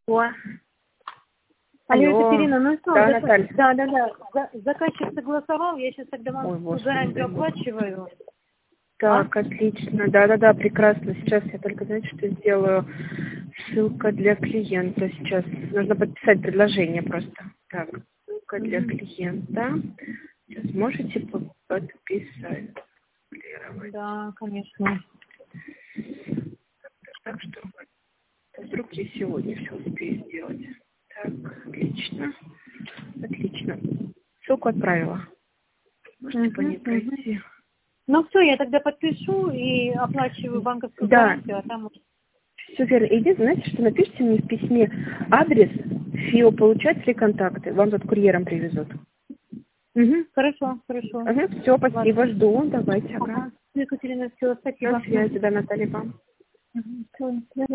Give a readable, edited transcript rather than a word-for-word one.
О, Алло, алло. Екатерина, ну что, Да, Наталья. да. Заказчик согласовал, я сейчас тогда вам Ой, гарантию Господи. оплачиваю. Так, отлично. Да, прекрасно. Сейчас я только, знаете, что сделаю? Ссылка для клиента сейчас. Нужно подписать предложение просто. Так, ссылка для клиента. Сейчас можете подписать. Да, конечно. Так что вдруг я сегодня все успею сделать. Так, отлично. Отлично. Ссылку отправила. Можете по ней пройти. Ну все, я тогда подпишу и оплачиваю банковскую Да. гарантию, а там... Все верно. Иди, знаете, что напишите мне в письме адрес фиополучателей контакты. Вам тут курьером привезут. Хорошо. Все, спасибо, жду. Давайте. Ага. Екатерина, все, До спасибо. связи, да, Наталья, вам. Всё,